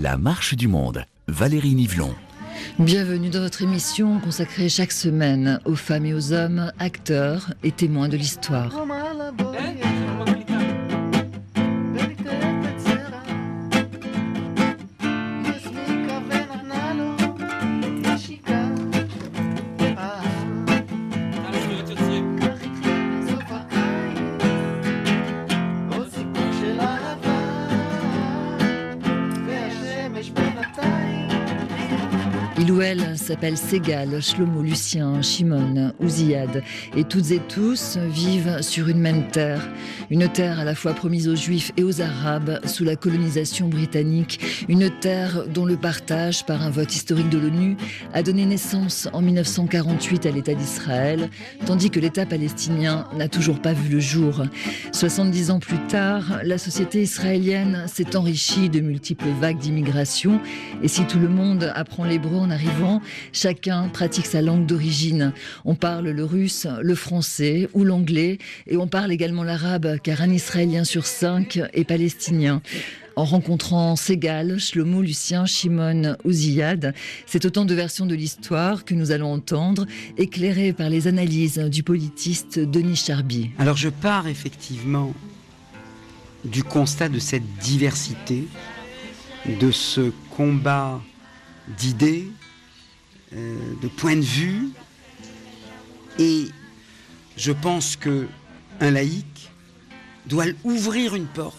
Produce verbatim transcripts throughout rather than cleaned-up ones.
La marche du monde, Valérie Nivelon. Bienvenue dans votre émission consacrée chaque semaine aux femmes et aux hommes, acteurs et témoins de l'histoire. Il ou elle s'appelle Ségal, Shlomo, Lucien, Shimon ou Ziad. Et toutes et tous vivent sur une même terre. Une terre à la fois promise aux Juifs et aux Arabes sous la colonisation britannique. Une terre dont le partage par un vote historique de l'ONU a donné naissance en mille neuf cent quarante-huit à l'État d'Israël, tandis que l'État palestinien n'a toujours pas vu le jour. soixante-dix ans plus tard, la société israélienne s'est enrichie de multiples vagues d'immigration. Et si tout le monde apprend l'hébreu en arrivant, chacun pratique sa langue d'origine. On parle le russe, le français ou l'anglais, et on parle également l'arabe, car un Israélien sur cinq est palestinien. En rencontrant Ségal, Shlomo, Lucien, Shimon ou Ziad, c'est autant de versions de l'histoire que nous allons entendre, éclairées par les analyses du politiste Denis Charbier. Alors je pars effectivement du constat de cette diversité, de ce combat d'idées, euh, de points de vue, et je pense que un laïc doit ouvrir une porte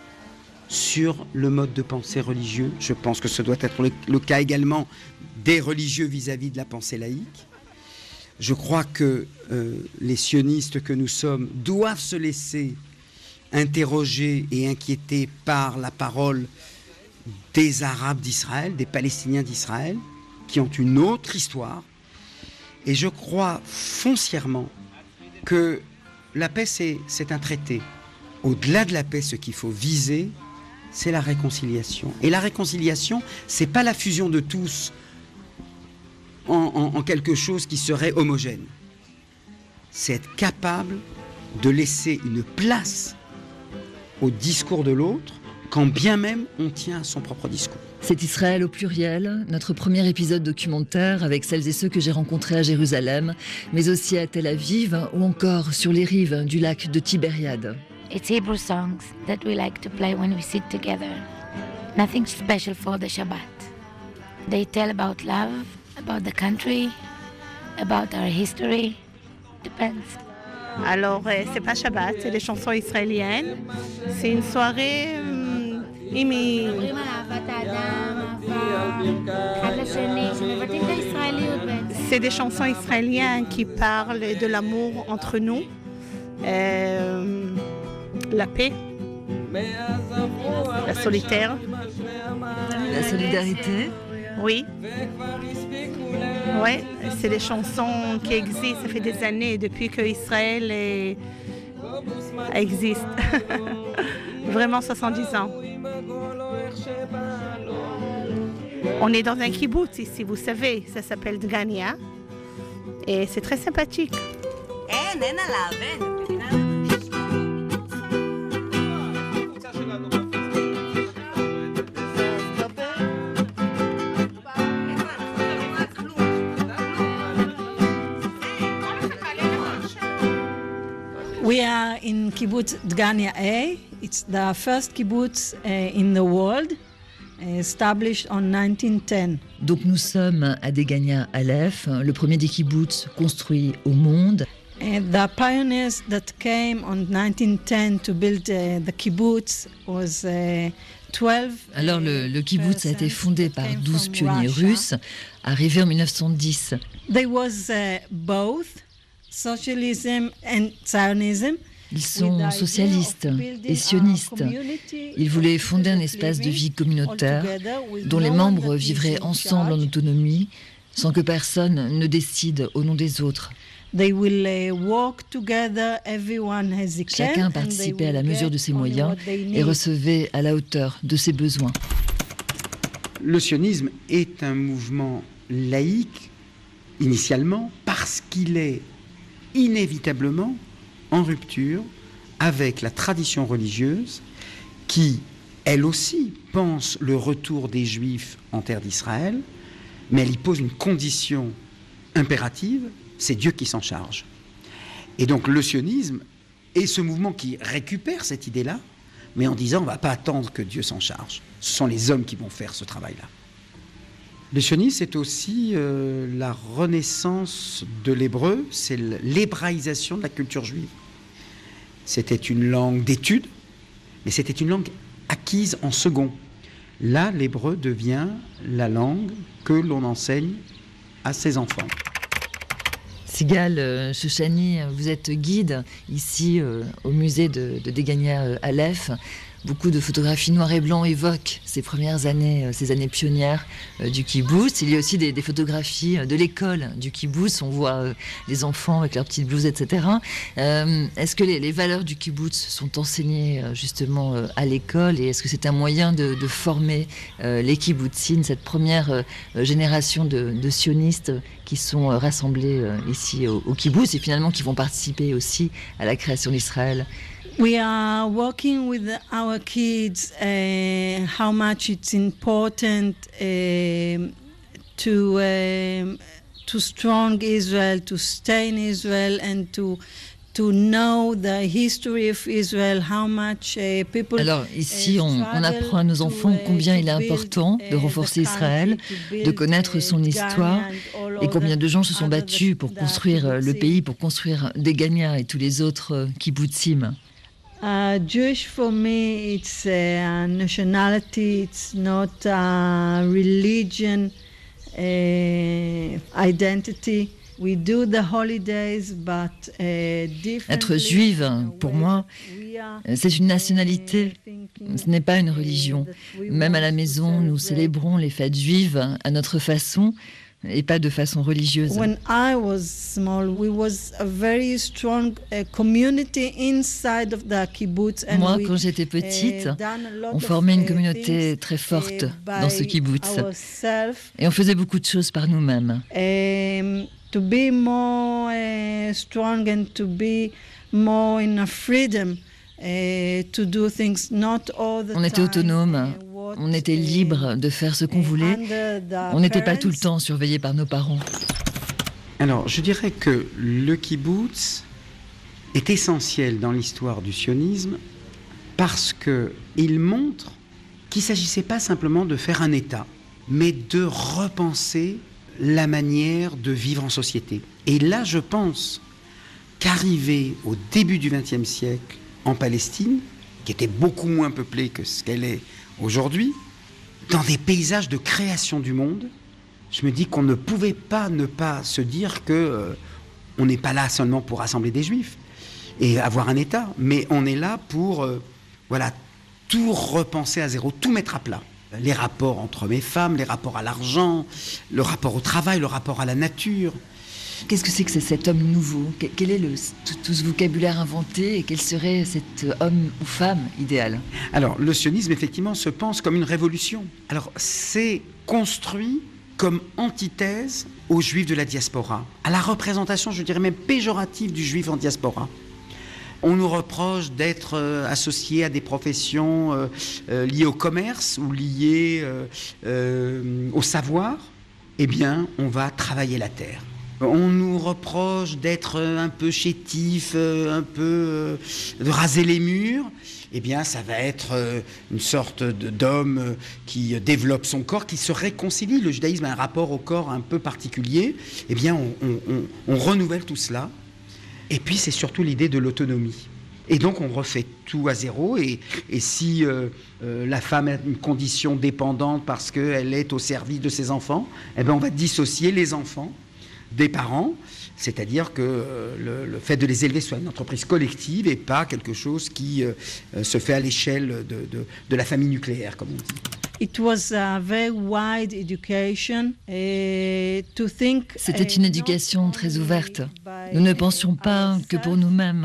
sur le mode de pensée religieux. Je pense que ce doit être le, le cas également des religieux vis-à-vis de la pensée laïque. Je crois que euh, les sionistes que nous sommes doivent se laisser interroger et inquiéter par la parole des Arabes d'Israël, des Palestiniens d'Israël, qui ont une autre histoire. Et je crois foncièrement que la paix, c'est, c'est un traité. Au-delà de la paix, ce qu'il faut viser, c'est la réconciliation. Et la réconciliation, c'est pas la fusion de tous en, en, en quelque chose qui serait homogène. C'est être capable de laisser une place au discours de l'autre, quand bien même on tient à son propre discours. C'est Israël au pluriel, notre premier épisode documentaire avec celles et ceux que j'ai rencontrés à Jérusalem, mais aussi à Tel Aviv ou encore sur les rives du lac de Tibériade. It's Hebrew songs that we like to play when we sit together. Nothing special for the Shabbat. They tell about love, about the country, about our history. Depends. Alors, euh, c'est pas Shabbat, c'est des chansons israéliennes. C'est une soirée euh, imi... C'est des chansons israéliennes qui parlent de l'amour entre nous, euh, la paix, la solitaire, la solidarité. Oui. Ouais, c'est des chansons qui existent, ça fait des années depuis que Israël est... existe. Vraiment soixante-dix ans. On est dans un kibbutz ici, vous savez, ça s'appelle Dgania. Et c'est très sympathique. We are in Kibbutz Dgania A. It's the first kibbutz uh, in the world, established on nineteen ten. Donc nous sommes à Dgania Aleph, le premier des kibbutz construits au monde. And the pioneers that came on nineteen ten to build uh, the kibbutz was uh, twelve. Alors le, le kibbutz a été fondé par douze pionniers russes, arrivés en mille neuf cent dix. There was uh, both socialism and Zionism. Ils sont socialistes et sionistes. Ils voulaient fonder un espace de vie communautaire dont les membres vivraient ensemble en autonomie, sans que personne ne décide au nom des autres. Chacun participait à la mesure de ses moyens et recevait à la hauteur de ses besoins. Le sionisme est un mouvement laïque, initialement, parce qu'il est inévitablement en rupture avec la tradition religieuse qui elle aussi pense le retour des Juifs en terre d'Israël, mais elle y pose une condition impérative, c'est Dieu qui s'en charge. Et donc le sionisme est ce mouvement qui récupère cette idée-là, mais en disant on ne va pas attendre que Dieu s'en charge. Ce sont les hommes qui vont faire ce travail-là. Le sionisme, c'est aussi euh, la renaissance de l'hébreu, c'est l'hébraïsation de la culture juive. C'était une langue d'étude, mais c'était une langue acquise en second. Là, l'hébreu devient la langue que l'on enseigne à ses enfants. Sigal Shoshani, vous êtes guide ici euh, au musée de, de Degania euh, Aleph. Beaucoup de photographies noir et blanc évoquent ces premières années, ces années pionnières euh, du kibbutz. Il y a aussi des, des photographies de l'école du kibbutz. On voit euh, les enfants avec leurs petites blouses, et cetera. Euh, est-ce que les, les valeurs du kibbutz sont enseignées euh, justement euh, à l'école, et est-ce que c'est un moyen de, de former euh, les kibbutzines, cette première euh, génération de, de sionistes qui sont euh, rassemblés euh, ici au, au kibbutz et finalement qui vont participer aussi à la création d'Israël? We are working with our kids uh, how much it's important uh, to uh, to strong Israel, to stay in Israel, and to to know the history of Israel. How much uh, people. Alors ici, on, on apprend à nos enfants combien il est important de renforcer Israël, de connaître son histoire, et combien de gens se sont battus pour construire le pays, pour construire Degania et tous les autres kibbutzim. Uh, Jewish for me, it's a nationality, it's not a religion uh, identity. We do the holidays, but uh, differently. Être juive, pour moi, c'est une nationalité, ce n'est pas une religion. Même à la maison, nous célébrons les fêtes juives à notre façon, et pas de façon religieuse. When I was small, we was a very strong uh, community inside of the kibbutz. And Moi, we, quand j'étais petite, uh, on formait une communauté très forte dans ce kibbutz. Et on faisait beaucoup de choses par nous-mêmes. Um, to be more uh, strong and to be more in a freedom uh, to do things not all the On était time, autonome. uh, On était libre de faire ce qu'on voulait. On n'était pas tout le temps surveillé par nos parents. Alors, je dirais que le kibbutz est essentiel dans l'histoire du sionisme parce qu'il montre qu'il ne s'agissait pas simplement de faire un État, mais de repenser la manière de vivre en société. Et là, je pense qu'arriver au début du vingtième siècle en Palestine, qui était beaucoup moins peuplée que ce qu'elle est aujourd'hui, dans des paysages de création du monde, je me dis qu'on ne pouvait pas ne pas se dire que euh, on n'est pas là seulement pour rassembler des Juifs et avoir un État, mais on est là pour euh, voilà, tout repenser à zéro, tout mettre à plat. Les rapports entre hommes et femmes, les rapports à l'argent, le rapport au travail, le rapport à la nature. Qu'est-ce que c'est que c'est cet homme nouveau? Quel est le, tout, tout ce vocabulaire inventé, et quel serait cet homme ou femme idéal? Alors, le sionisme, effectivement, se pense comme une révolution. Alors, c'est construit comme antithèse aux Juifs de la diaspora, à la représentation, je dirais même péjorative du Juif en diaspora. On nous reproche d'être euh, associés à des professions euh, euh, liées au commerce ou liées euh, euh, au savoir. Eh bien, on va travailler la terre. On nous reproche d'être un peu chétif, un peu de raser les murs. Eh bien, ça va être une sorte d'homme qui développe son corps, qui se réconcilie. Le judaïsme a un rapport au corps un peu particulier. Eh bien, on, on, on renouvelle tout cela. Et puis, c'est surtout l'idée de l'autonomie. Et donc, on refait tout à zéro. Et, et si euh, euh, la femme a une condition dépendante parce qu'elle est au service de ses enfants, eh bien, on va dissocier les enfants des parents, c'est-à-dire que euh, le, le fait de les élever soit une entreprise collective et pas quelque chose qui euh, se fait à l'échelle de, de, de la famille nucléaire, comme on dit. It was a very wide education, uh, to think, C'était une éducation très ouverte. Nous ne pensions pas que pour nous-mêmes.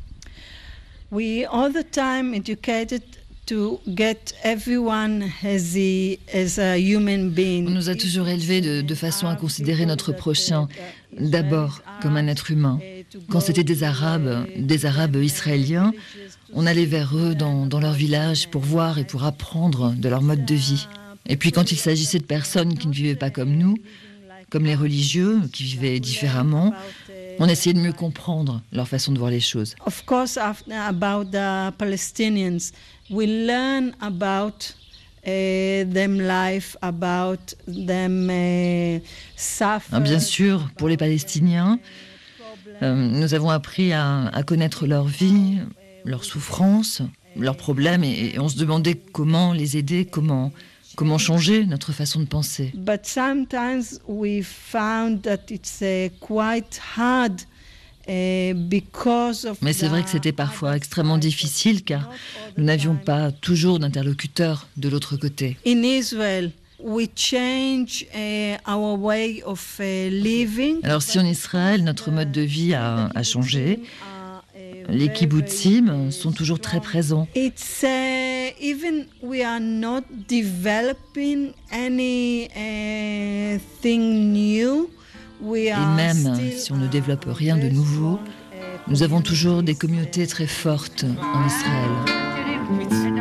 We all the time educated to get everyone as a, as a human being. On nous a toujours élevés de, de façon à considérer notre prochain d'abord comme un être humain. Quand c'était des Arabes, des Arabes israéliens, on allait vers eux dans, dans leur village pour voir et pour apprendre de leur mode de vie. Et puis quand il s'agissait de personnes qui ne vivaient pas comme nous, comme les religieux, qui vivaient différemment, on essayait de mieux comprendre leur façon de voir les choses. Of course, about the Palestinians, we learn about uh, them life, about them uh, suffer. Bien sûr, pour les Palestiniens, euh, nous avons appris à, à connaître leur vie, leurs souffrances, leurs problèmes, et, et on se demandait comment les aider, comment... Comment changer notre façon de penser? But sometimes we found that it's uh, quite hard uh, because of. Mais c'est vrai que c'était parfois extrêmement difficile car nous n'avions pas toujours d'interlocuteur de l'autre côté. In Israel, we change uh, our way of uh, living. Alors si en Israël notre mode de vie a, a changé, les kibbutzim sont toujours très présents. It's uh, even we are not developing any uh, thing new. We Et are même still si on ne développe rien de nouveau, nous avons toujours des communautés très fortes en Israël.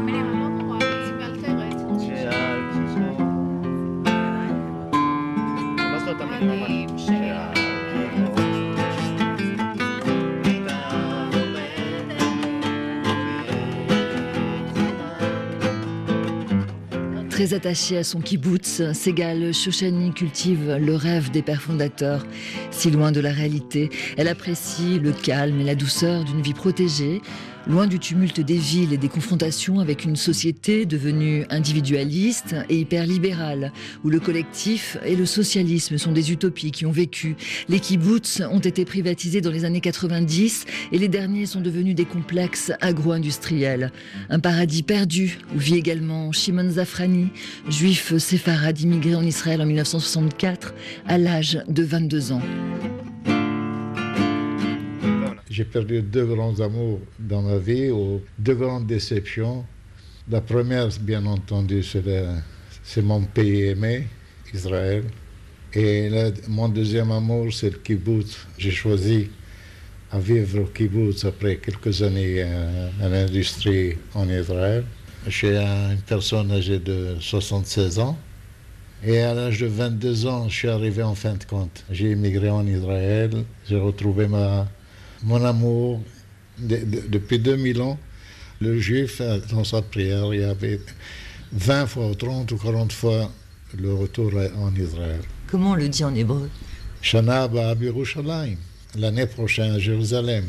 Très attachée à son kibboutz, Ségal Shoshani cultive le rêve des pères fondateurs. Si loin de la réalité, elle apprécie le calme et la douceur d'une vie protégée, loin du tumulte des villes et des confrontations avec une société devenue individualiste et hyper-libérale, où le collectif et le socialisme sont des utopies qui ont vécu. Les kibboutz ont été privatisés dans les années quatre-vingt-dix et les derniers sont devenus des complexes agro-industriels. Un paradis perdu où vit également Shimon Zafrani, juif séfarade immigré en Israël en mille neuf cent soixante-quatre, à l'âge de vingt-deux ans. J'ai perdu deux grands amours dans ma vie, ou deux grandes déceptions. La première, bien entendu, c'est, le, c'est mon pays aimé, Israël. Et le, mon deuxième amour, c'est le kibbutz. J'ai choisi à vivre au kibbutz après quelques années en, en industrie en Israël. Je suis une personne âgée de soixante-seize ans. Et à l'âge de vingt-deux ans, je suis arrivé en fin de compte. J'ai immigré en Israël, j'ai retrouvé ma... Mon amour, de, de, depuis deux mille ans, le juif, dans sa prière, il y avait vingt fois, ou trente ou quarante fois le retour en Israël. Comment on le dit en hébreu? Shana Abba Yerushalayim, l'année prochaine à Jérusalem.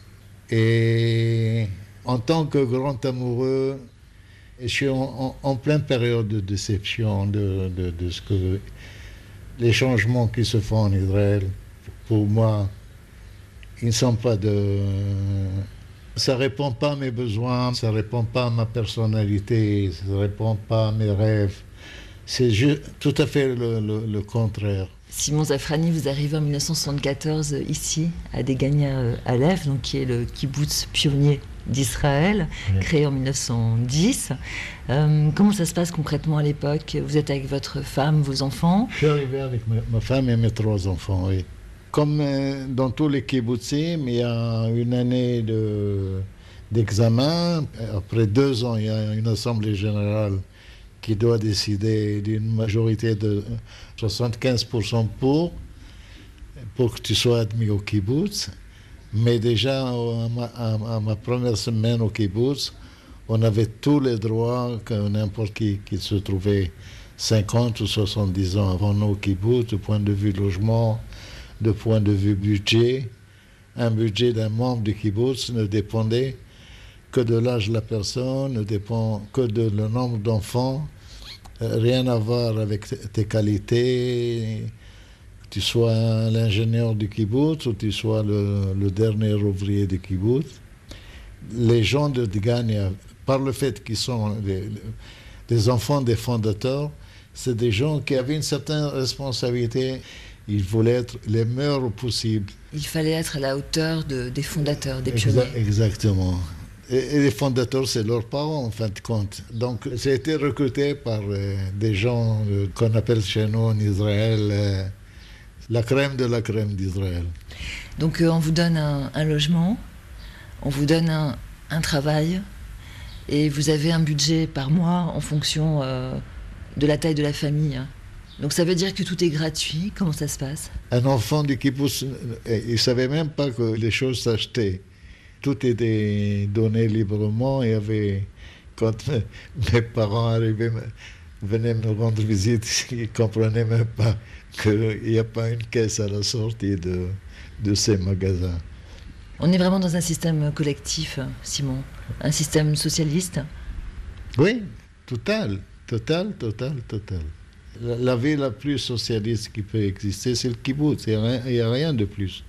Et en tant que grand amoureux, je suis en, en, en pleine période de déception de, de, de ce que les changements qui se font en Israël. Pour moi, ils ne sont pas de... Ça ne répond pas à mes besoins, ça ne répond pas à ma personnalité, ça ne répond pas à mes rêves. C'est juste, tout à fait le, le, le contraire. Simon Zafrani, vous arrivez en mille neuf cent soixante-quatorze ici, à Degania Aleph, donc qui est le kibbutz pionnier d'Israël, oui. Créé en mille neuf cent dix. Euh, comment ça se passe concrètement à l'époque? Vous êtes avec votre femme, vos enfants? Je suis arrivé avec ma, ma femme et mes trois enfants, oui. Comme euh, dans tous les kibbutzim, il y a une année de, d'examen. Après deux ans, il y a une assemblée générale qui doit décider d'une majorité de soixante-quinze pour cent pour, pour que tu sois admis au kibbutz. Mais déjà, à ma, à, à ma première semaine au kibbutz, on avait tous les droits que n'importe qui qui se trouvait cinquante ou soixante-dix ans avant nous au kibbutz, du point de vue logement, de point de vue budget. Un budget d'un membre du kibbutz ne dépendait que de l'âge de la personne, ne dépend que de le nombre d'enfants, euh, rien à voir avec tes qualités, que tu sois l'ingénieur du kibbutz ou tu sois le, le dernier ouvrier du kibbutz. Les gens de Degania, par le fait qu'ils sont des, des enfants des fondateurs, c'est des gens qui avaient une certaine responsabilité. Ils voulaient être les meilleurs possibles. Il fallait être à la hauteur de, des fondateurs, des pionniers. Exa- exactement. Et, et les fondateurs, c'est leurs parents, en fin de compte. Donc, j'ai été recruté par euh, des gens euh, qu'on appelle chez nous en Israël euh, la crème de la crème d'Israël. Donc euh, on vous donne un, un logement, on vous donne un, un travail, et vous avez un budget par mois en fonction euh, de la taille de la famille. Donc ça veut dire que tout est gratuit. Comment ça se passe? Un enfant du kibbutz, il ne savait même pas que les choses s'achetaient. Tout était donné librement. Il y avait, quand mes parents arrivaient, venaient me rendre visite, ils ne comprenaient même pas qu'il n'y a pas une caisse à la sortie de, de ces magasins. On est vraiment dans un système collectif, Simon, un système socialiste. Oui, total, total, total, total. La, la vie la plus socialiste qui peut exister, c'est le kibbutz. Il n'y a, a rien de plus.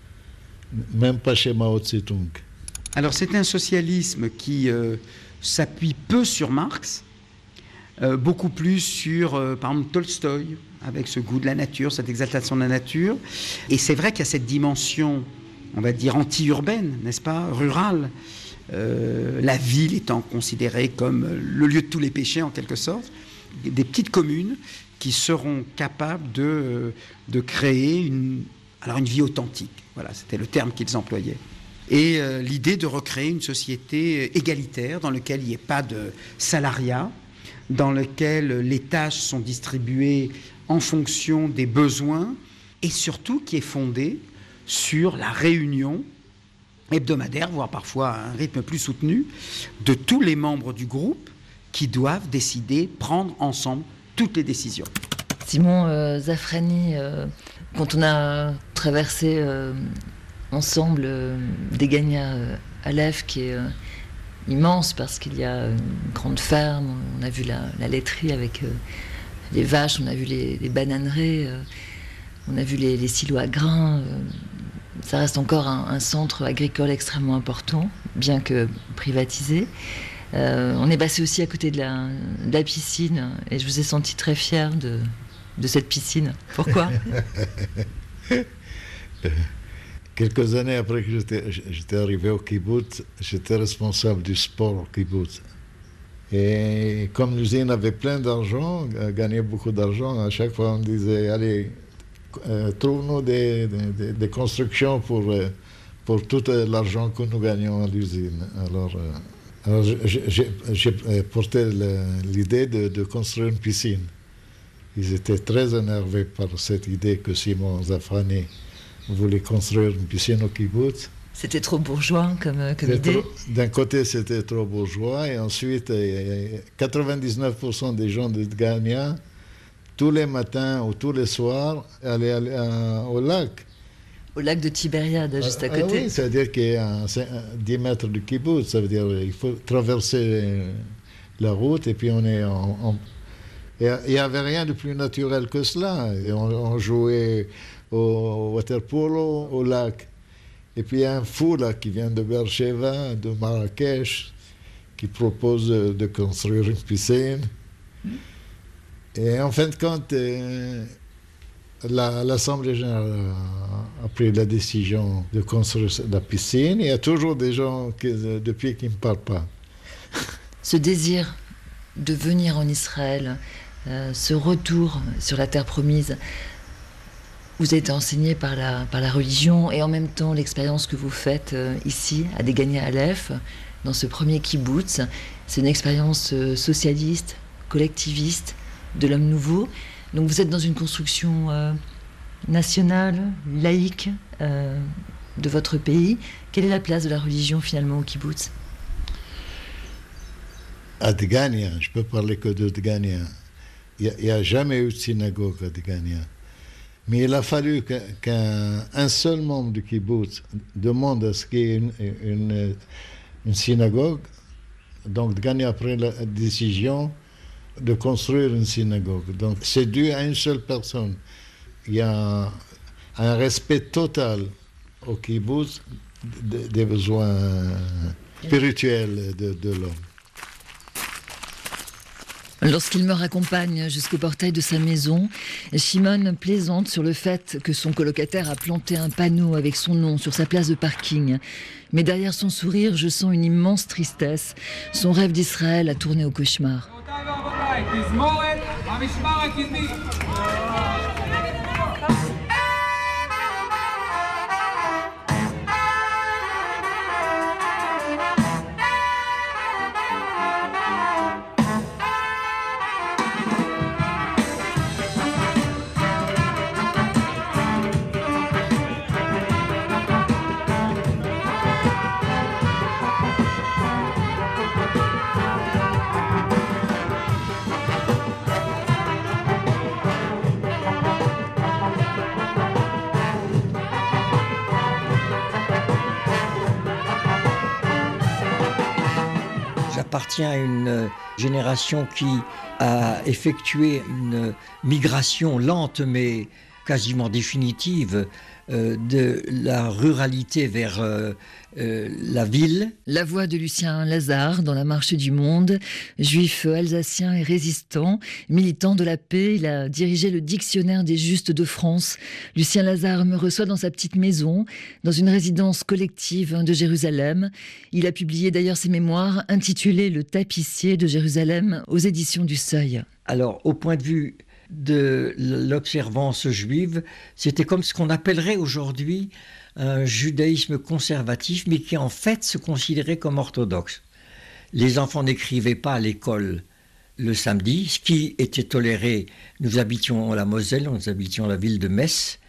Même pas chez Mao Tse-tung. Alors c'est un socialisme qui euh, s'appuie peu sur Marx, euh, beaucoup plus sur, euh, par exemple, Tolstoï, avec ce goût de la nature, cette exaltation de la nature. Et c'est vrai qu'il y a cette dimension, on va dire, anti-urbaine, n'est-ce pas, rurale, euh, la ville étant considérée comme le lieu de tous les péchés, en quelque sorte, des petites communes qui seront capables de, de créer une, alors une vie authentique. Voilà, c'était le terme qu'ils employaient. Et euh, l'idée de recréer une société égalitaire dans laquelle il n'y ait pas de salariat, dans laquelle les tâches sont distribuées en fonction des besoins, et surtout qui est fondée sur la réunion hebdomadaire, voire parfois à un rythme plus soutenu, de tous les membres du groupe qui doivent décider, prendre ensemble toutes les décisions. Simon euh, Zafrani, euh, quand on a traversé euh, ensemble euh, Degania euh, Aleph, qui est euh, immense parce qu'il y a une grande ferme, on a vu la, la laiterie avec euh, les vaches, on a vu les, les bananeraies, euh, on a vu les, les silos à grains. Euh, ça reste encore un, un centre agricole extrêmement important, bien que privatisé. Euh, on est passé aussi à côté de la, de la piscine et je vous ai senti très fier de, de cette piscine. Pourquoi? Quelques années après que j'étais, j'étais arrivé au kibbutz, j'étais responsable du sport au kibbutz. Et comme l'usine avait plein d'argent, gagnait beaucoup d'argent, à chaque fois on disait, allez, euh, trouve-nous des, des, des constructions pour, pour tout l'argent que nous gagnons à l'usine. Alors, euh, Alors, j'ai, j'ai porté l'idée de, de construire une piscine. Ils étaient très énervés par cette idée que Simon Zafrani voulait construire une piscine au kibbutz. C'était trop bourgeois comme, comme idée. Trop, d'un côté, c'était trop bourgeois, et ensuite, quatre-vingt-dix-neuf pour cent des gens de Degania, tous les matins ou tous les soirs, allaient, allaient à, au lac. Au lac de Tibériade, juste à côté. Ah, oui, c'est-à-dire qu'il y a dix mètres du kibbutz, ça veut dire qu'il faut traverser la route et puis on est en... en... Il n'y avait rien de plus naturel que cela. Et on, on jouait au water polo, au lac. Et puis il y a un fou là qui vient de Beersheba, de Marrakech, qui propose de construire une piscine. Mm. Et en fin de compte... Euh, La, L'Assemblée générale a pris la décision de construire la piscine. Il y a toujours des gens qui, depuis qui ne me parlent pas. Ce désir de venir en Israël, euh, ce retour sur la terre promise, vous a été enseigné par la, par la religion et en même temps l'expérience que vous faites euh, ici, à Degania Aleph, dans ce premier kibbutz. C'est une expérience euh, socialiste, collectiviste, de l'homme nouveau. Donc vous êtes dans une construction euh, nationale, laïque euh, de votre pays. Quelle est la place de la religion finalement au kibbutz? À Degania, je peux parler que de Degania. Il n'y a, a jamais eu de synagogue à Degania. Mais il a fallu qu'un, qu'un seul membre du kibbutz demande à ce qu'il y ait une, une, une synagogue. Donc Degania a pris la décision de construire une synagogue. Donc c'est dû à une seule personne. Il y a un respect total au kibbutz des besoins spirituels de, de l'homme. Lorsqu'il me raccompagne jusqu'au portail de sa maison, Shimon plaisante sur le fait que son colocataire a planté un panneau avec son nom sur sa place de parking. Mais derrière son sourire, je sens une immense tristesse. Son rêve d'Israël a tourné au cauchemar. appartient à une génération qui a effectué une migration lente mais quasiment définitive euh, de la ruralité vers euh, euh, la ville. La voix de Lucien Lazare dans La Marche du Monde, juif alsacien et résistant, militant de la paix, il a dirigé le dictionnaire des Justes de France. Lucien Lazare me reçoit dans sa petite maison, dans une résidence collective de Jérusalem. Il a publié d'ailleurs ses mémoires intitulées Le tapissier de Jérusalem aux éditions du Seuil. Alors, au point de vue de l'observance juive, c'était comme ce qu'on appellerait aujourd'hui un judaïsme conservatif, mais qui en fait se considérait comme orthodoxe. Les enfants n'écrivaient pas à l'école le samedi, ce qui était toléré. Nous habitions la Moselle, nous habitions la ville de Metz,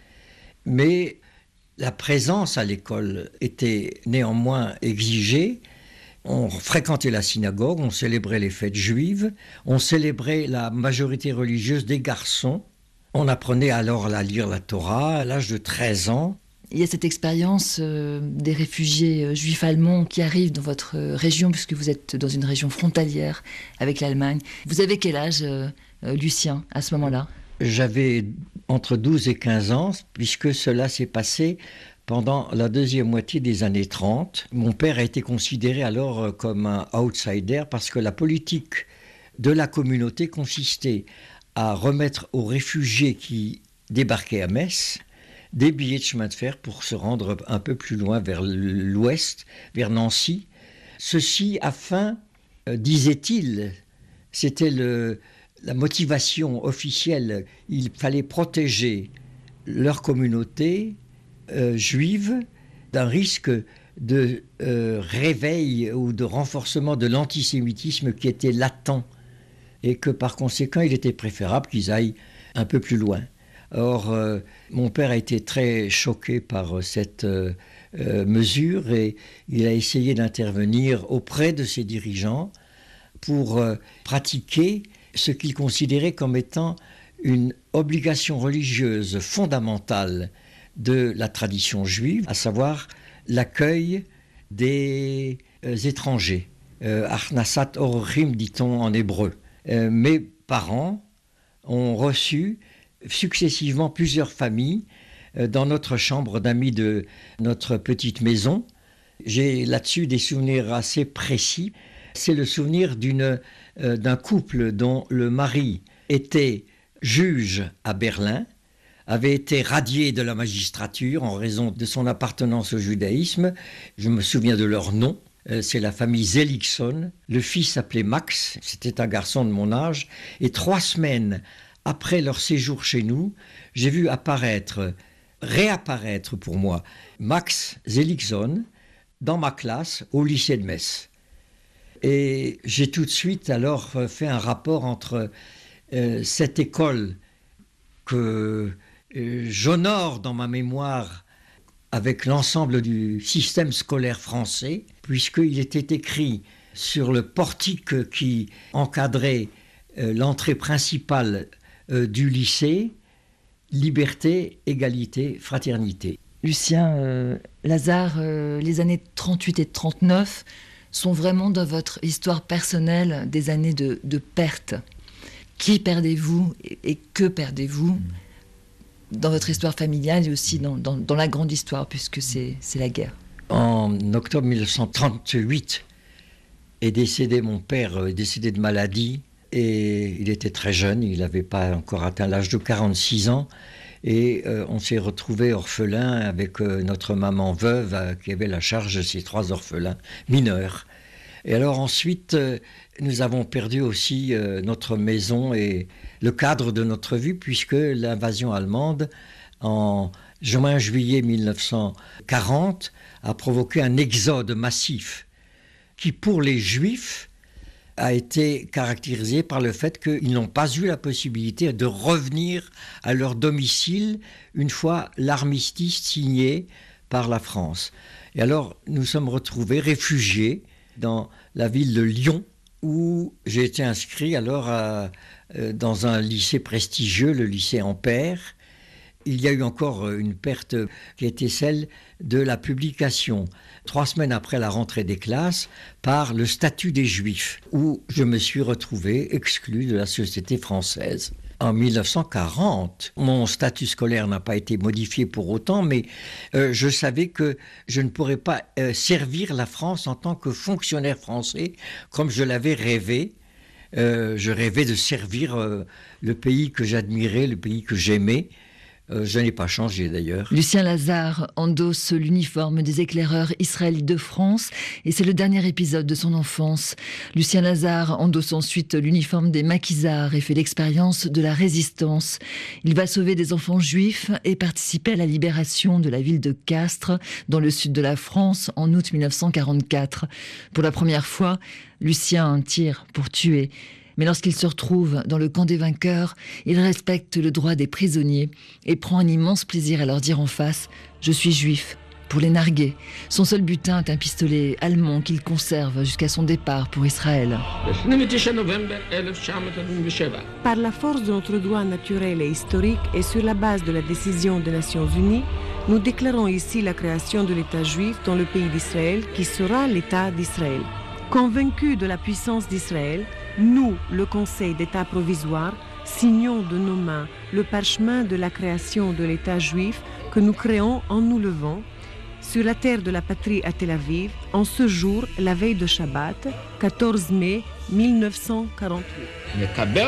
mais la présence à l'école était néanmoins exigée. On fréquentait la synagogue, on célébrait les fêtes juives, on célébrait la majorité religieuse des garçons. On apprenait alors à lire la Torah à l'âge de treize ans. Il y a cette expérience euh, des réfugiés euh, juifs allemands qui arrivent dans votre euh, région, puisque vous êtes dans une région frontalière avec l'Allemagne. Vous avez quel âge, euh, euh, Lucien, à ce moment-là ? J'avais entre douze et quinze ans, puisque cela s'est passé pendant la deuxième moitié des années trente. Mon père a été considéré alors comme un outsider parce que la politique de la communauté consistait à remettre aux réfugiés qui débarquaient à Metz des billets de chemin de fer pour se rendre un peu plus loin vers l'ouest, vers Nancy. Ceci afin, euh, disait-il, c'était le, la motivation officielle, il fallait protéger leur communauté Euh, juive d'un risque de euh, réveil ou de renforcement de l'antisémitisme qui était latent et que par conséquent il était préférable qu'ils aillent un peu plus loin. Or, euh, mon père a été très choqué par cette euh, euh, mesure et il a essayé d'intervenir auprès de ses dirigeants pour euh, pratiquer ce qu'il considérait comme étant une obligation religieuse fondamentale de la tradition juive, à savoir l'accueil des euh, étrangers. Euh, Achnasat Orchim, dit-on en hébreu. Euh, mes parents ont reçu successivement plusieurs familles euh, dans notre chambre d'amis de notre petite maison. J'ai là-dessus des souvenirs assez précis. C'est le souvenir d'une, euh, d'un couple dont le mari était juge à Berlin, avait été radié de la magistrature en raison de son appartenance au judaïsme. Je me souviens de leur nom. C'est la famille Seligson. Le fils s'appelait Max, c'était un garçon de mon âge. Et trois semaines après leur séjour chez nous, j'ai vu apparaître, réapparaître pour moi, Max Seligson dans ma classe au lycée de Metz. Et j'ai tout de suite alors fait un rapport entre euh, cette école que j'honore dans ma mémoire avec l'ensemble du système scolaire français, puisqu'il était écrit sur le portique qui encadrait euh, l'entrée principale euh, du lycée, liberté, égalité, fraternité. Lucien euh, Lazare, euh, les années trente-huit et trente-neuf sont vraiment dans votre histoire personnelle des années de, de perte. Qui perdez-vous et, et que perdez-vous mmh. dans votre histoire familiale et aussi dans, dans, dans la grande histoire, puisque c'est, c'est la guerre. En octobre mille neuf cent trente-huit est décédé mon père, est décédé de maladie, et il était très jeune, il n'avait pas encore atteint l'âge de quarante-six ans, et euh, on s'est retrouvés orphelins avec euh, notre maman veuve euh, qui avait la charge de ces trois orphelins mineurs. Et alors ensuite, euh, nous avons perdu aussi euh, notre maison et le cadre de notre vie, puisque l'invasion allemande, en juin-juillet mille neuf cent quarante, a provoqué un exode massif qui, pour les Juifs, a été caractérisé par le fait qu'ils n'ont pas eu la possibilité de revenir à leur domicile une fois l'armistice signé par la France. Et alors, nous sommes retrouvés réfugiés dans la ville de Lyon, où j'ai été inscrit alors à, euh, dans un lycée prestigieux, le lycée Ampère. il y a eu encore une perte qui était celle de la publication, trois semaines après la rentrée des classes, par le statut des Juifs, où je me suis retrouvé exclu de la société française. En mille neuf cent quarante, mon statut scolaire n'a pas été modifié pour autant, mais euh, je savais que je ne pourrais pas euh, servir la France en tant que fonctionnaire français, comme je l'avais rêvé. Euh, je rêvais de servir euh, le pays que j'admirais, le pays que j'aimais. Euh, je n'ai pas changé d'ailleurs. Lucien Lazare endosse l'uniforme des éclaireurs israélites de France et c'est le dernier épisode de son enfance. Lucien Lazare endosse ensuite l'uniforme des maquisards et fait l'expérience de la résistance. Il va sauver des enfants juifs et participer à la libération de la ville de Castres, dans le sud de la France, en août mille neuf cent quarante-quatre. Pour la première fois, Lucien tire pour tuer. Mais lorsqu'il se retrouve dans le camp des vainqueurs, il respecte le droit des prisonniers et prend un immense plaisir à leur dire en face « Je suis juif », pour les narguer. Son seul butin est un pistolet allemand qu'il conserve jusqu'à son départ pour Israël. Par la force de notre droit naturel et historique et sur la base de la décision des Nations Unies, nous déclarons ici la création de l'État juif dans le pays d'Israël qui sera l'État d'Israël. Convaincus de la puissance d'Israël, nous, le Conseil d'État provisoire, signons de nos mains le parchemin de la création de l'État juif que nous créons en nous levant sur la terre de la patrie à Tel Aviv, en ce jour, la veille de Shabbat, quatorze mai mille neuf cent quarante-huit.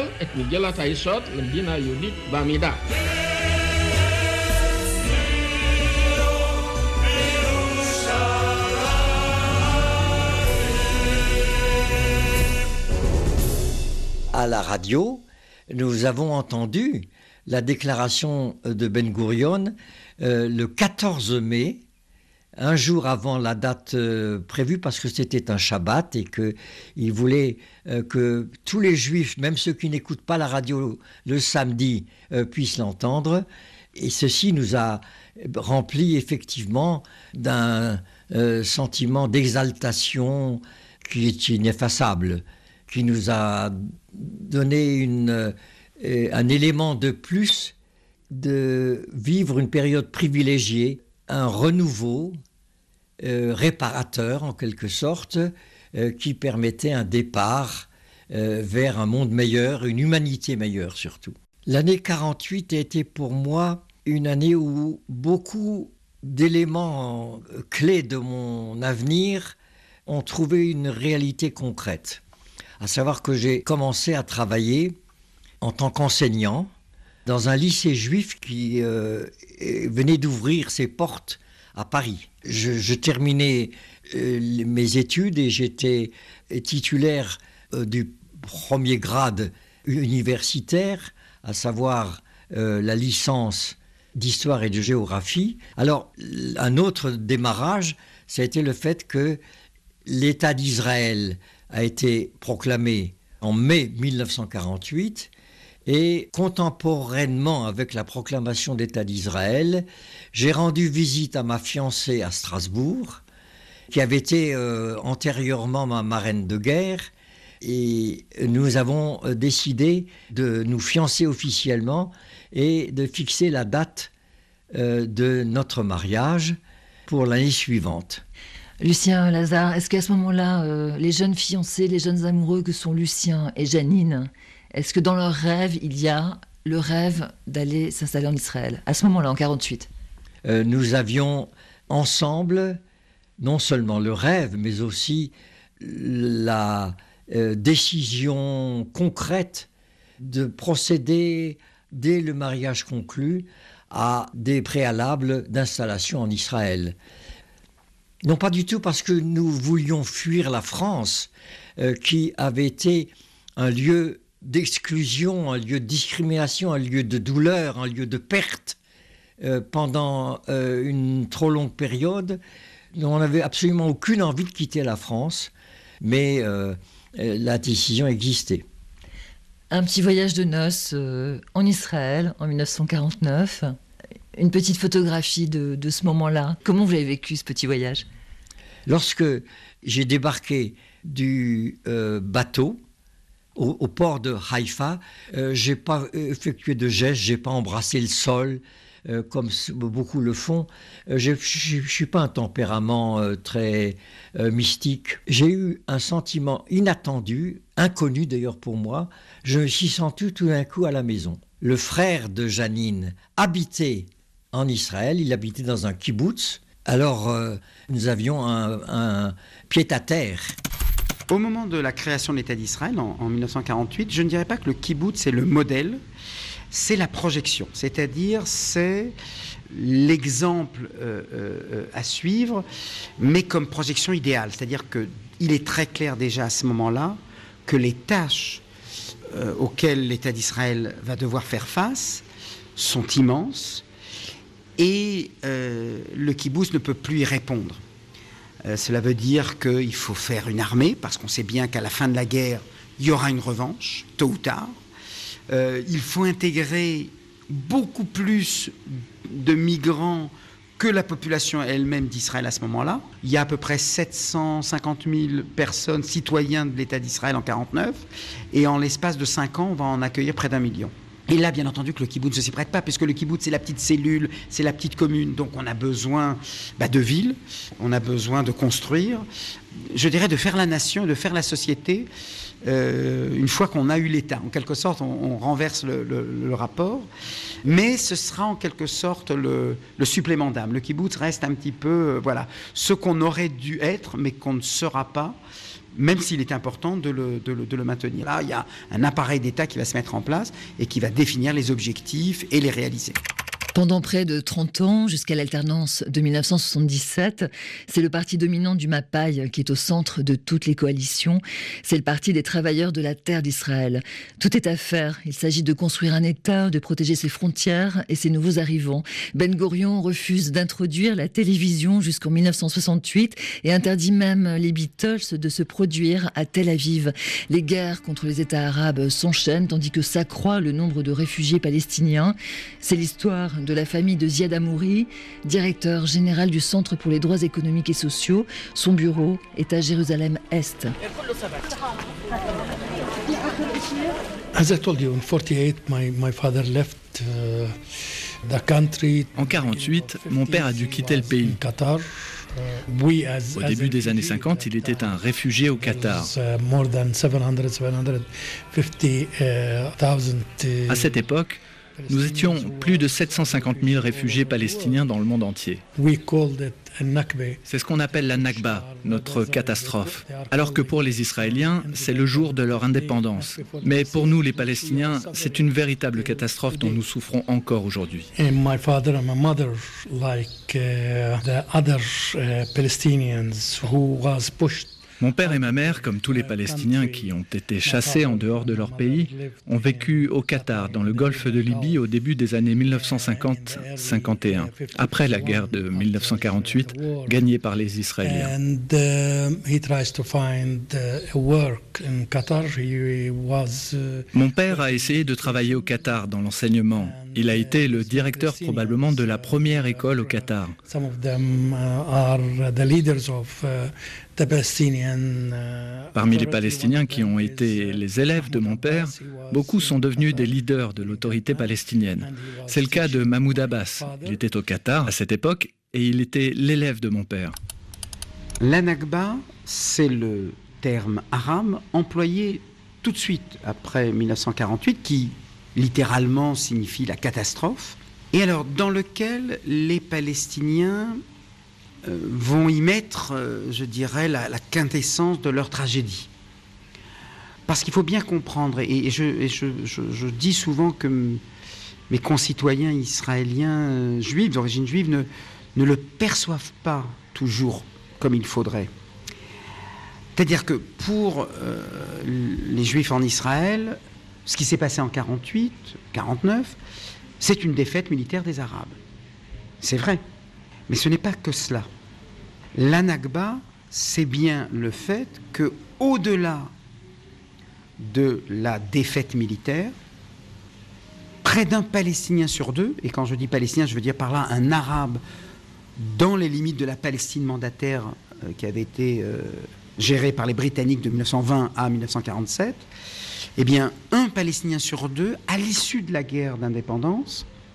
À la radio, nous avons entendu la déclaration de Ben Gurion euh, le quatorze mai, un jour avant la date euh, prévue, parce que c'était un Shabbat et qu'il voulait euh, que tous les Juifs, même ceux qui n'écoutent pas la radio le samedi, euh, puissent l'entendre. Et ceci nous a rempli effectivement d'un euh, sentiment d'exaltation qui est ineffaçable, qui nous a donné une, euh, un élément de plus de vivre une période privilégiée, un renouveau euh, réparateur en quelque sorte, euh, qui permettait un départ euh, vers un monde meilleur, une humanité meilleure surtout. L'année quarante-huit a été pour moi une année où beaucoup d'éléments clés de mon avenir ont trouvé une réalité concrète. À savoir que j'ai commencé à travailler en tant qu'enseignant dans un lycée juif qui euh, venait d'ouvrir ses portes à Paris. Je, je terminais euh, mes études et j'étais titulaire euh, du premier grade universitaire, à savoir euh, la licence d'histoire et de géographie. Alors, un autre démarrage, ça a été le fait que l'État d'Israël a été proclamé en mai mille neuf cent quarante-huit et contemporainement avec la proclamation d'État d'Israël, j'ai rendu visite à ma fiancée à Strasbourg, qui avait été euh, antérieurement ma marraine de guerre, et nous avons décidé de nous fiancer officiellement et de fixer la date euh, de notre mariage pour l'année suivante. Lucien Lazare, est-ce qu'à ce moment-là, euh, les jeunes fiancés, les jeunes amoureux que sont Lucien et Janine, est-ce que dans leur rêve, il y a le rêve d'aller s'installer en Israël, à ce moment-là, en quarante-huit ? euh, Nous avions ensemble, non seulement le rêve, mais aussi la euh, décision concrète de procéder, dès le mariage conclu, à des préalables d'installation en Israël. Non pas du tout parce que nous voulions fuir la France, euh, qui avait été un lieu d'exclusion, un lieu de discrimination, un lieu de douleur, un lieu de perte euh, pendant euh, une trop longue période. On n'avait absolument aucune envie de quitter la France, mais euh, la décision existait. Un petit voyage de noces euh, en Israël en mille neuf cent quarante-neuf. Une petite photographie de, de ce moment-là. Comment vous avez vécu ce petit voyage ? Lorsque j'ai débarqué du euh, bateau au, au port de Haïfa, euh, je n'ai pas effectué de gestes, je n'ai pas embrassé le sol, euh, comme beaucoup le font. Euh, je ne suis pas un tempérament euh, très euh, mystique. J'ai eu un sentiment inattendu, inconnu d'ailleurs pour moi. Je me suis senti tout d'un coup à la maison. Le frère de Janine habitait en Israël, il habitait dans un kibbutz. Alors euh, nous avions un, un pied-à-terre. Au moment de la création de l'État d'Israël, en, en mille neuf cent quarante-huit, je ne dirais pas que le kibbutz c'est le modèle, c'est la projection, c'est-à-dire c'est l'exemple euh, euh, à suivre, mais comme projection idéale. C'est-à-dire qu'il est très clair déjà à ce moment-là que les tâches euh, auxquelles l'État d'Israël va devoir faire face sont immenses et euh, le kibbutz ne peut plus y répondre. Euh, cela veut dire qu'il faut faire une armée, parce qu'on sait bien qu'à la fin de la guerre, il y aura une revanche, tôt ou tard. Euh, il faut intégrer beaucoup plus de migrants que la population elle-même d'Israël à ce moment-là. Il y a à peu près sept cent cinquante mille personnes, citoyens de l'État d'Israël en mille neuf cent quarante-neuf, et en l'espace de cinq ans, on va en accueillir près d'un million. Et là, bien entendu, que le kibbutz ne s'y prête pas, puisque le kibbutz, c'est la petite cellule, c'est la petite commune. Donc, on a besoin bah, de villes, on a besoin de construire, je dirais de faire la nation, de faire la société, euh, une fois qu'on a eu l'État. En quelque sorte, on, on renverse le, le, le rapport, mais ce sera en quelque sorte le, le supplément d'âme. Le kibbutz reste un petit peu, euh, voilà, ce qu'on aurait dû être, mais qu'on ne sera pas, même s'il est important de le, de, le, de le maintenir. Là, il y a un appareil d'État qui va se mettre en place et qui va définir les objectifs et les réaliser. Pendant près de trente ans, jusqu'à l'alternance de mille neuf cent soixante-dix-sept, c'est le parti dominant du Mapai qui est au centre de toutes les coalitions. C'est le parti des travailleurs de la terre d'Israël. Tout est à faire. Il s'agit de construire un État, de protéger ses frontières et ses nouveaux arrivants. Ben Gurion refuse d'introduire la télévision jusqu'en mille neuf cent soixante-huit et interdit même les Beatles de se produire à Tel Aviv. Les guerres contre les États arabes s'enchaînent tandis que s'accroît le nombre de réfugiés palestiniens. C'est l'histoire de la famille de Ziad Amouri, directeur général du Centre pour les droits économiques et sociaux. Son bureau est à Jérusalem-Est. As I told you, in forty-eight, my, my father left uh, the country. En quarante-huit, mon père a dû quitter le pays. Au début des années cinquante, il était un réfugié au Qatar. À cette époque, nous étions plus de sept cent cinquante mille réfugiés palestiniens dans le monde entier. C'est ce qu'on appelle la Nakba, notre catastrophe. Alors que pour les Israéliens, c'est le jour de leur indépendance. Mais pour nous, les Palestiniens, c'est une véritable catastrophe dont nous souffrons encore aujourd'hui. Mon père et ma mère, comme tous les Palestiniens qui ont été chassés en dehors de leur pays, ont vécu au Qatar, dans le golfe de Libye, au début des années mille neuf cent cinquante cinquante et un, après la guerre de mille neuf cent quarante-huit, gagnée par les Israéliens. Mon père a essayé de travailler au Qatar dans l'enseignement. Il a été le directeur probablement de la première école au Qatar. Parmi les Palestiniens qui ont été les élèves de mon père, beaucoup sont devenus des leaders de l'autorité palestinienne. C'est le cas de Mahmoud Abbas. Il était au Qatar à cette époque et il était l'élève de mon père. La Nakba, c'est le terme arabe employé tout de suite après mille neuf cent quarante-huit, qui littéralement signifie la catastrophe, et alors dans lequel les Palestiniens euh, vont y mettre, euh, je dirais, la, la quintessence de leur tragédie. Parce qu'il faut bien comprendre, et, et, je, et je, je, je dis souvent que m- mes concitoyens israéliens euh, juifs, d'origine juive, ne, ne le perçoivent pas toujours comme il faudrait. C'est-à-dire que pour euh, les Juifs en Israël, ce qui s'est passé en quarante-huit, quarante-neuf, c'est une défaite militaire des Arabes. C'est vrai. Mais ce n'est pas que cela. La Nakba, c'est bien le fait que, au-delà de la défaite militaire, près d'un Palestinien sur deux, et quand je dis Palestinien, je veux dire par là un Arabe dans les limites de la Palestine mandataire euh, qui avait été euh, gérée par les Britanniques de mille neuf cent vingt à mille neuf cent quarante-sept, eh bien, un Palestinien sur deux, à l'issue de la guerre d'indépendance,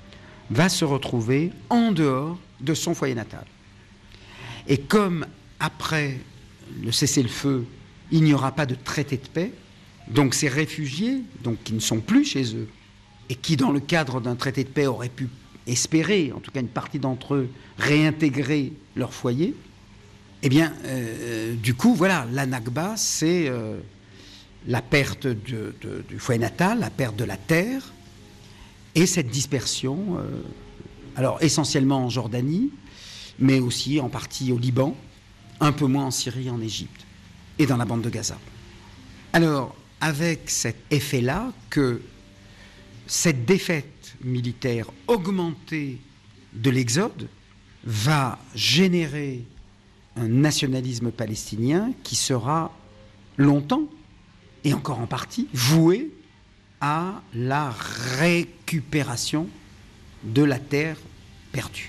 va se retrouver en dehors de son foyer natal. Et comme après le cessez-le-feu, il n'y aura pas de traité de paix, donc ces réfugiés, donc qui ne sont plus chez eux, et qui dans le cadre d'un traité de paix auraient pu espérer, en tout cas une partie d'entre eux, réintégrer leur foyer, eh bien, euh, du coup, voilà, la Nakba, c'est euh, la perte de, de, du foyer natal, la perte de la terre, et cette dispersion, euh, alors essentiellement en Jordanie, mais aussi en partie au Liban, un peu moins en Syrie et en Égypte, et dans la bande de Gaza. Alors, avec cet effet-là, que cette défaite militaire augmentée de l'exode va générer un nationalisme palestinien qui sera longtemps, et encore en partie, voué à la récupération de la terre perdue.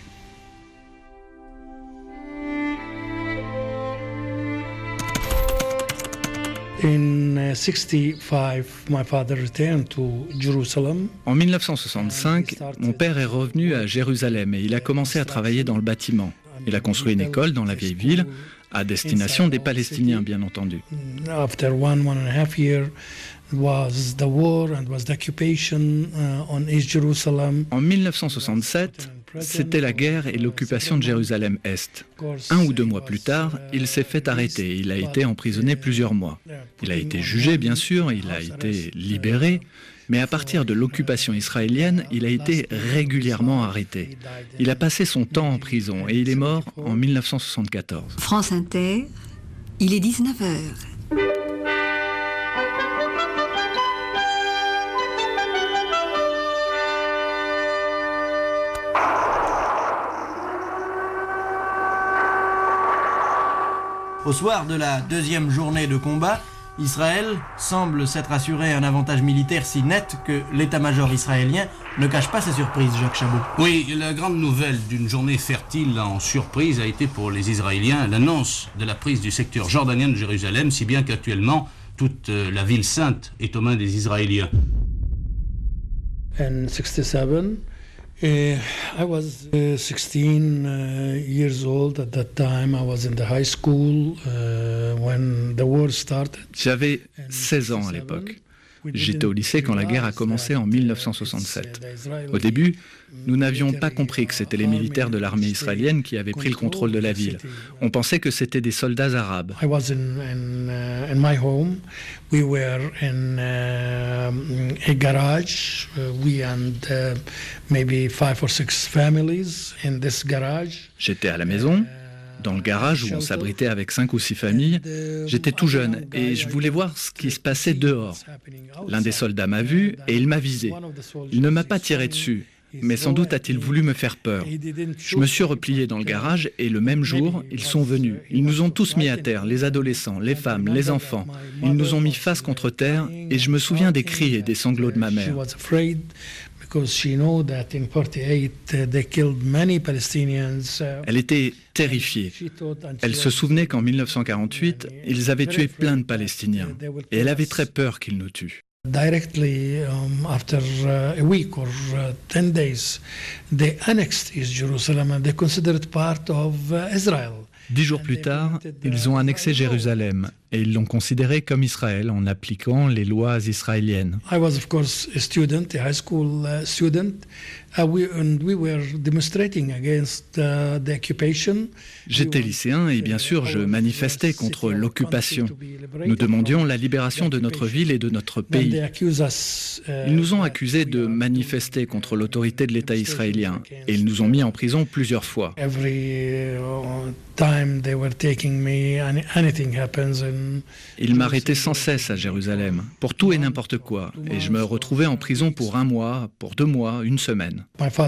In sixty-five, my father returned to Jerusalem. En mille neuf cent soixante-cinq, mon père est revenu à Jérusalem et il a commencé à travailler dans le bâtiment. Il a construit une école dans la vieille ville, à destination des Palestiniens, bien entendu. After one, one and a half year was the war and was the occupation on East Jerusalem. En mille neuf cent soixante-sept, c'était la guerre et l'occupation de Jérusalem-Est. Un ou deux mois plus tard, il s'est fait arrêter. Il a été emprisonné plusieurs mois. Il a été jugé, bien sûr, il a été libéré. Mais à partir de l'occupation israélienne, il a été régulièrement arrêté. Il a passé son temps en prison et il est mort en mille neuf cent soixante-quatorze. France Inter, il est dix-neuf heures. Au soir de la deuxième journée de combat, Israël semble s'être assuré un avantage militaire si net que l'état-major israélien ne cache pas sa surprise, Jacques Chabot. Oui, la grande nouvelle d'une journée fertile en surprise a été pour les Israéliens l'annonce de la prise du secteur jordanien de Jérusalem, si bien qu'actuellement, toute la ville sainte est aux mains des Israéliens. En sixty-seven, Uh, I was uh, sixteen uh, years old at that time. I was in the high school uh, when the war started. J'avais seize ans à l'époque. J'étais au lycée quand la guerre a commencé en mille neuf cent soixante-sept. Au début, nous n'avions pas compris que c'était les militaires de l'armée israélienne qui avaient pris le contrôle de la ville. On pensait que c'était des soldats arabes. I was in, in, uh, in my home. We were in uh, a garage. Uh, we and uh, maybe five or six families in this garage. J'étais à la maison, dans le garage où on s'abritait avec cinq ou six familles. J'étais tout jeune et je voulais voir ce qui se passait dehors. L'un des soldats m'a vu et il m'a visé. Il ne m'a pas tiré dessus, mais sans doute a-t-il voulu me faire peur. Je me suis replié dans le garage et le même jour, ils sont venus. Ils nous ont tous mis à terre, les adolescents, les femmes, les enfants. Ils nous ont mis face contre terre et je me souviens des cris et des sanglots de ma mère. Elle était terrifiée. Elle se souvenait qu'en mille neuf cent quarante-huit, ils avaient tué plein de Palestiniens. Et elle avait très peur qu'ils nous tuent. Directly um, after uh, a week or uh, ten days, they annexed East Jerusalem and they considered it part of uh, Israel. Dix jours plus tard, ils ont annexé Jérusalem et ils l'ont considéré comme Israël en appliquant les lois israéliennes. I was of course a student, a high school uh, student, uh, we, and we were demonstrating against uh, the occupation. J'étais lycéen et bien sûr je manifestais contre l'occupation. Nous demandions la libération de notre ville et de notre pays. Ils nous ont accusés de manifester contre l'autorité de l'État israélien et ils nous ont mis en prison plusieurs fois. Ils m'arrêtaient sans cesse à Jérusalem, pour tout et n'importe quoi, et je me retrouvais en prison pour un mois, pour deux mois, une semaine.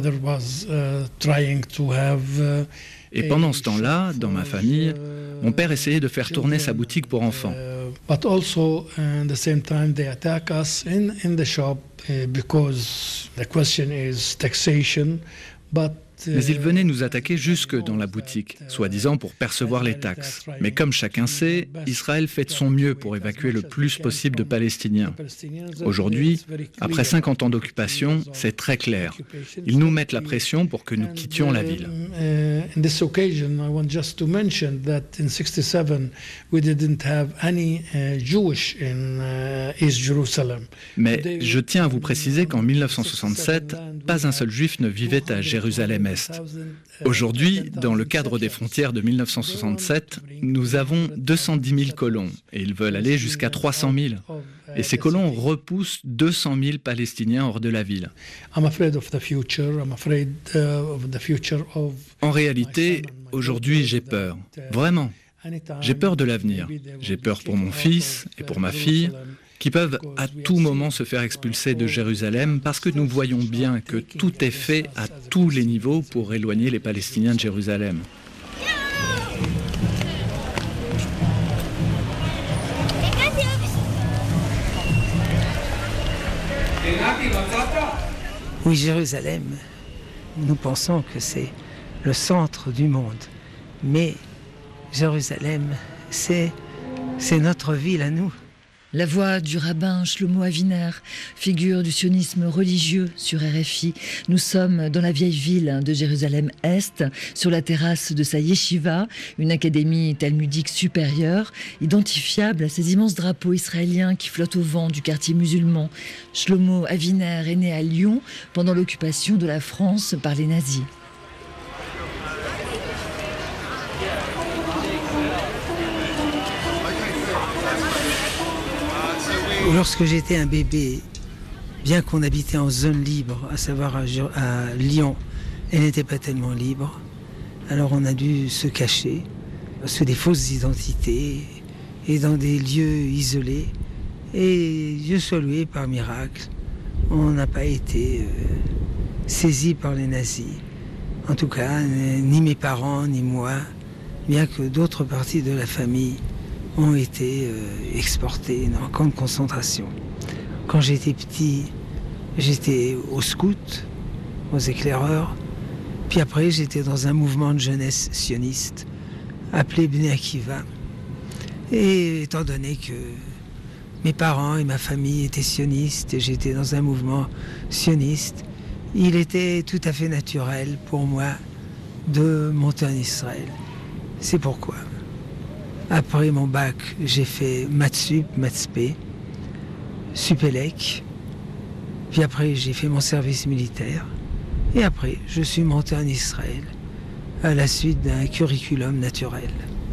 Et pendant ce temps-là, dans ma famille, mon père essayait de faire tourner sa boutique pour enfants. But also, at the same time, they attack us in, in the shop uh, because the question is taxation. But Mais ils venaient nous attaquer jusque dans la boutique, soi-disant pour percevoir les taxes. Mais comme chacun sait, Israël fait de son mieux pour évacuer le plus possible de Palestiniens. Aujourd'hui, après cinquante ans d'occupation, c'est très clair. Ils nous mettent la pression pour que nous quittions la ville. In this occasion, I want just to mention that in sixty-seven we didn't have any uh, Jewish in uh, East Jerusalem. Mais je tiens à vous préciser qu'en mille neuf cent soixante-sept, pas un seul juif ne vivait à Jérusalem-Est. Aujourd'hui, dans le cadre des frontières de mille neuf cent soixante-sept, nous avons deux cent dix mille colons et ils veulent aller jusqu'à trois cent mille. Et ces colons repoussent deux cent mille Palestiniens hors de la ville. En réalité, aujourd'hui, j'ai peur. Vraiment. J'ai peur de l'avenir. J'ai peur pour mon fils et pour ma fille, qui peuvent à tout moment se faire expulser de Jérusalem parce que nous voyons bien que tout est fait à tous les niveaux pour éloigner les Palestiniens de Jérusalem. Oui, Jérusalem, nous pensons que c'est le centre du monde. Mais Jérusalem, c'est, c'est notre ville à nous. La voix du rabbin Shlomo Aviner, figure du sionisme religieux sur R F I. Nous sommes dans la vieille ville de Jérusalem-Est, sur la terrasse de sa yeshiva, une académie talmudique supérieure, identifiable à ces immenses drapeaux israéliens qui flottent au vent du quartier musulman. Shlomo Aviner est né à Lyon pendant l'occupation de la France par les nazis. Lorsque j'étais un bébé, bien qu'on habitait en zone libre, à savoir à, à Lyon, elle n'était pas tellement libre. Alors on a dû se cacher sous des fausses identités et dans des lieux isolés. Et Dieu soit loué, par miracle, on n'a pas été euh, saisis par les nazis. En tout cas, ni mes parents, ni moi, bien que d'autres parties de la famille ont été euh, exportés dans un camp de concentration. Quand j'étais petit, j'étais au scout, aux éclaireurs, puis après j'étais dans un mouvement de jeunesse sioniste appelé Bnei Akiva. Et étant donné que mes parents et ma famille étaient sionistes et j'étais dans un mouvement sioniste, il était tout à fait naturel pour moi de monter en Israël. C'est pourquoi après mon bac, j'ai fait Mathsup, Mathsp, Supélec. Puis après, j'ai fait mon service militaire. Et après, je suis monté en Israël à la suite d'un curriculum naturel.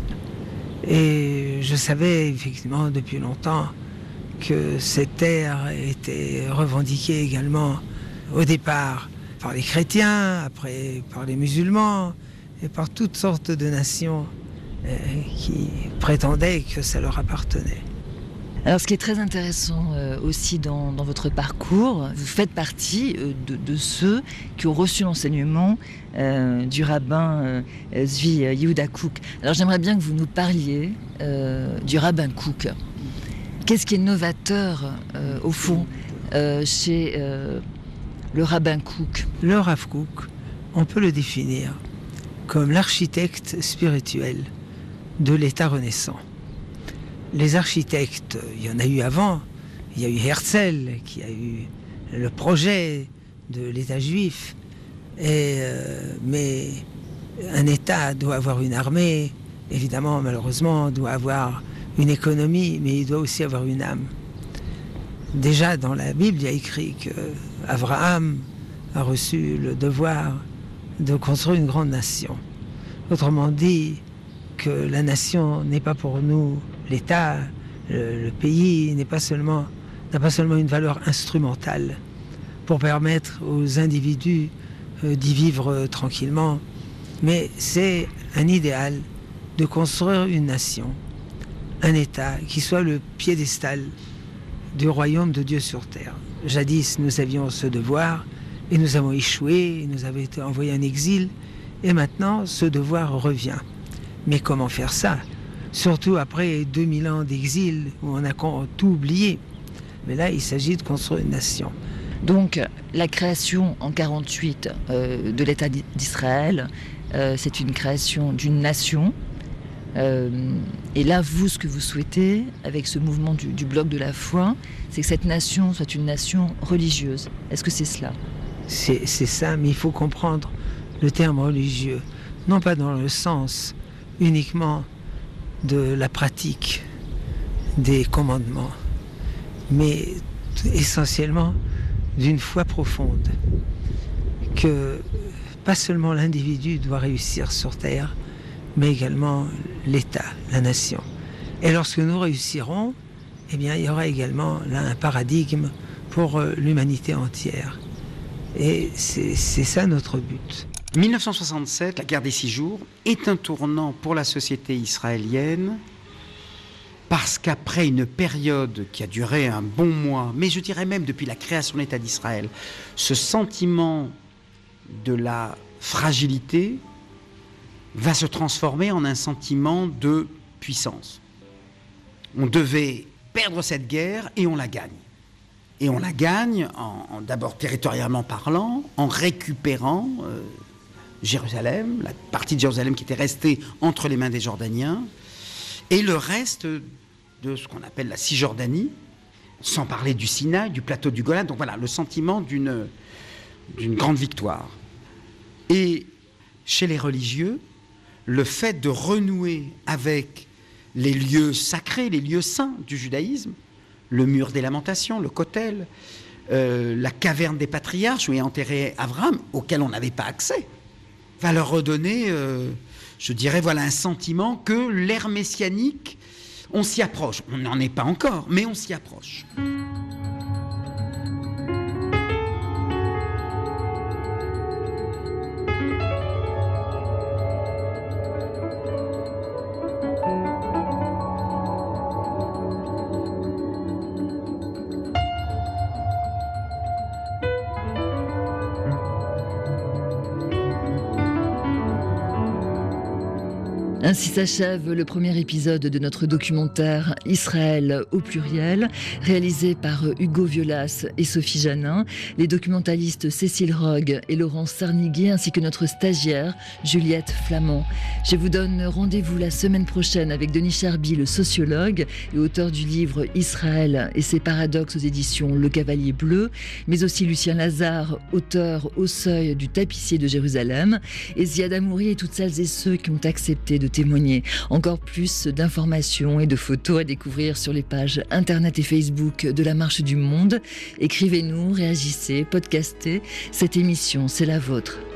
Et je savais effectivement depuis longtemps que cette terre était revendiquée également au départ par les chrétiens, après par les musulmans et par toutes sortes de nations qui prétendaient que ça leur appartenait. Alors ce qui est très intéressant euh, aussi dans, dans votre parcours, vous faites partie euh, de, de ceux qui ont reçu l'enseignement euh, du rabbin euh, Zvi Yehuda Kook. Alors j'aimerais bien que vous nous parliez euh, du rabbin Kook. Qu'est-ce qui est novateur euh, au fond euh, chez euh, le rabbin Kook? Le Rav Kook, on peut le définir comme l'architecte spirituel de l'État renaissant. Les architectes, il y en a eu avant, il y a eu Herzl qui a eu le projet de l'État juif, et, euh, mais un État doit avoir une armée, évidemment, malheureusement, doit avoir une économie, mais il doit aussi avoir une âme. Déjà dans la Bible, il y a écrit qu'Abraham a reçu le devoir de construire une grande nation. Autrement dit, que la nation n'est pas pour nous l'État, le, le pays n'est pas seulement, n'a pas seulement une valeur instrumentale pour permettre aux individus euh, d'y vivre euh, tranquillement, mais c'est un idéal de construire une nation, un État qui soit le piédestal du royaume de Dieu sur terre. Jadis, nous avions ce devoir et nous avons échoué, et nous avons été envoyés en exil, et maintenant ce devoir revient. Mais comment faire ça? Surtout après deux mille ans d'exil où on a tout oublié. Mais là, il s'agit de construire une nation. Donc la création en quarante-huit euh, de l'État d'Israël, euh, c'est une création d'une nation. Euh, et là, vous, ce que vous souhaitez, avec ce mouvement du, du bloc de la foi, c'est que cette nation soit une nation religieuse. Est-ce que c'est cela ? C'est, c'est ça, mais il faut comprendre le terme religieux, non pas dans le sens uniquement de la pratique des commandements, mais essentiellement d'une foi profonde, que pas seulement l'individu doit réussir sur Terre, mais également l'État, la nation. Et lorsque nous réussirons, eh bien, il y aura également là un paradigme pour l'humanité entière. Et c'est, c'est ça notre but. dix-neuf cent soixante-sept, la guerre des six jours, est un tournant pour la société israélienne parce qu'après une période qui a duré un bon mois, mais je dirais même depuis la création de l'État d'Israël, ce sentiment de la fragilité va se transformer en un sentiment de puissance. On devait perdre cette guerre et on la gagne. Et on la gagne, en, en, d'abord territorialement parlant, en récupérant euh, Jérusalem, la partie de Jérusalem qui était restée entre les mains des Jordaniens, et le reste de ce qu'on appelle la Cisjordanie, sans parler du Sinaï, du plateau du Golan. Donc voilà, le sentiment d'une, d'une grande victoire. Et chez les religieux, le fait de renouer avec les lieux sacrés, les lieux saints du judaïsme, le mur des lamentations, le Kotel, euh, la caverne des patriarches où est enterré Abraham, auquel on n'avait pas accès, va leur redonner, euh, je dirais, voilà un sentiment que l'ère messianique, on s'y approche. On n'en est pas encore, mais on s'y approche. Ainsi s'achève le premier épisode de notre documentaire Israël au pluriel, réalisé par Hugo Violas et Sophie Janin, les documentalistes Cécile Rogue et Laurence Sarniguet, ainsi que notre stagiaire Juliette Flamand. Je vous donne rendez-vous la semaine prochaine avec Denis Charby, le sociologue et auteur du livre Israël et ses paradoxes aux éditions Le Cavalier Bleu, mais aussi Lucien Lazare, auteur au seuil du tapissier de Jérusalem, et Ziad Amouri et toutes celles et ceux qui ont accepté de témoigner. Encore plus d'informations et de photos à découvrir sur les pages internet et Facebook de la Marche du Monde. Écrivez-nous, réagissez, podcastez. Cette émission, c'est la vôtre.